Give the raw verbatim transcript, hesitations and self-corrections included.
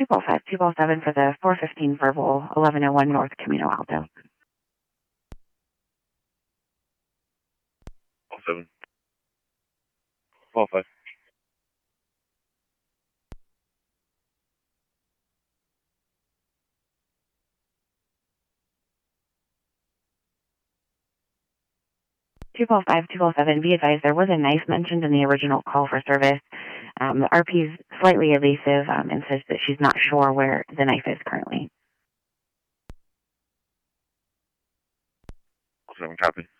Triple five, two oh seven for the four fifteen verbal, eleven oh one North Camino Alto. Oh seven. Oh five. two oh five, two oh seven, be advised there was a knife mentioned in the original call for service. Um, the R P is slightly evasive um, and says that she's not sure where the knife is currently. Oh seven, copy.